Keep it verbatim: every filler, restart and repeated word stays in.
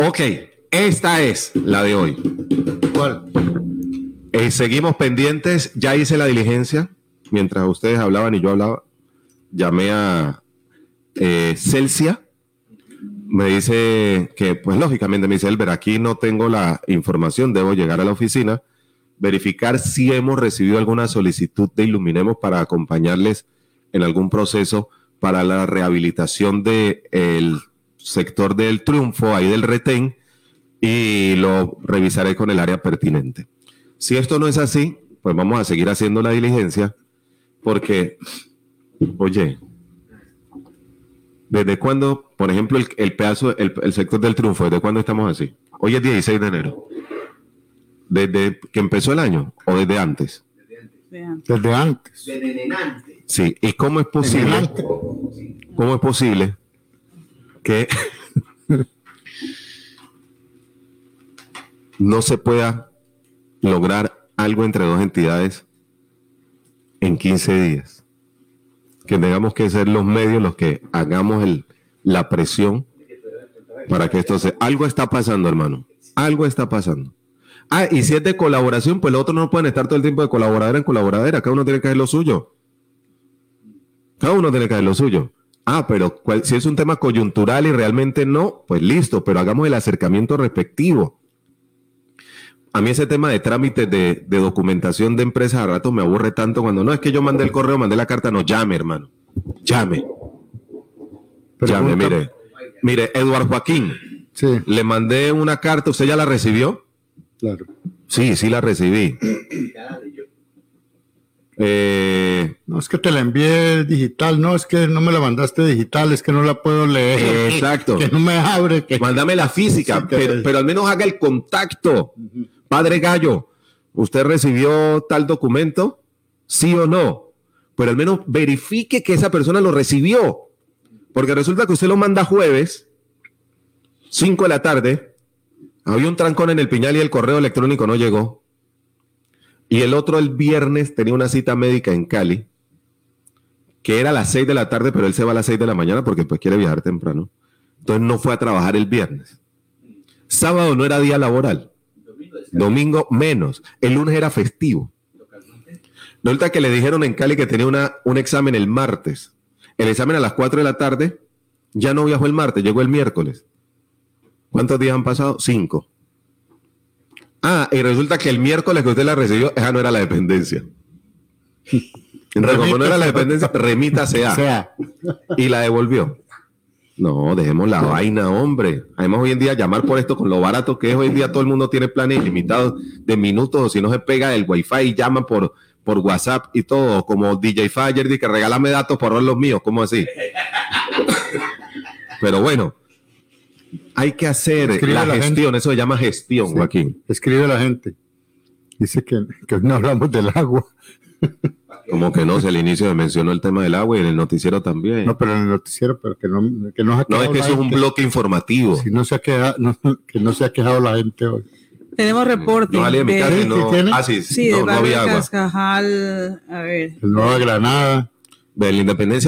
Ok, esta es la de hoy. ¿Cuál? Eh, seguimos pendientes. Ya hice la diligencia. Mientras ustedes hablaban y yo hablaba, llamé a eh, Celsia. Me dice que, pues lógicamente, me dice, Elber, aquí no tengo la información, debo llegar a la oficina, verificar si hemos recibido alguna solicitud de Iluminemos para acompañarles en algún proceso para la rehabilitación del sector del Triunfo, ahí del retén, y lo revisaré con el área pertinente. Si esto no es así, pues vamos a seguir haciendo la diligencia, porque, oye, ¿desde cuándo, por ejemplo, el, el pedazo, el, el sector del Triunfo, desde cuándo estamos así? Hoy es dieciséis de enero. ¿Desde que empezó el año o desde antes? Desde antes. Desde antes. Desde antes. Sí, ¿y cómo es posible? ¿Cómo es posible que no se pueda lograr algo entre dos entidades en quince días? Que tengamos que ser los medios los que hagamos el, la presión para que esto se... Algo está pasando, hermano. Algo está pasando. Ah, y si es de colaboración, pues los otros no pueden estar todo el tiempo de colaboradera en colaboradera. Cada uno tiene que hacer lo suyo. Cada uno tiene que hacer lo suyo. Ah, pero cual, si es un tema coyuntural y realmente no, pues listo, pero hagamos el acercamiento respectivo. A mí ese tema de trámites de, de documentación de empresas a rato me aburre tanto cuando no es que yo mandé el correo, mandé la carta, no, llame, hermano. Llame. Pero llame, mire. Mire, Eduardo Joaquín. Sí. Le mandé una carta, ¿usted ya la recibió? Claro. Sí, sí la recibí. Eh, no, es que te la envié digital, no, es que no me la mandaste digital, es que no la puedo leer. Exacto. Que no me abre. Que... Mándame la física, sí, pero, pero al menos haga el contacto. Uh-huh. Padre Gallo, ¿usted recibió tal documento? ¿Sí o no? Pero al menos verifique que esa persona lo recibió. Porque resulta que usted lo manda jueves, cinco de la tarde, había un trancón en el Piñal y el correo electrónico no llegó. Y el otro el viernes tenía una cita médica en Cali, que era a las seis de la tarde, pero él se va a las seis de la mañana porque pues quiere viajar temprano. Entonces no fue a trabajar el viernes. Sábado no era día laboral. Domingo menos. El lunes era festivo. Resulta que le dijeron en Cali que tenía una, un examen el martes. El examen a las cuatro de la tarde, ya no viajó el martes, llegó el miércoles. ¿Cuántos días han pasado? Cinco. Ah, y resulta que el miércoles que usted la recibió, esa no era la dependencia. Entonces, como no era la dependencia, remítase a. Sea. Y la devolvió. No, dejemos la vaina, hombre. Además, hoy en día, llamar por esto con lo barato que es, hoy en día todo el mundo tiene planes ilimitados de minutos, o si no se pega el wifi y llaman por, por WhatsApp y todo, como D J Fire, dice que regálame datos por ahorrar los míos, ¿cómo así? Pero bueno, hay que hacer escribe la, la gestión, gente. Eso se llama gestión, sí, Joaquín. Escribe la gente. Dice que, que no hablamos del agua. Como que no, si al inicio me mencionó el tema del agua y en el noticiero también. No, pero en el noticiero, pero que no, que no, no es que eso es un bloque informativo. Si no se ha quejado, no, que no se ha quejado la gente hoy. Tenemos reporte. No, de mi casa, de, no, ah, sí, sí, no, de no había agua. Cascajal, a ver. El Nueva Granada. De la Independencia.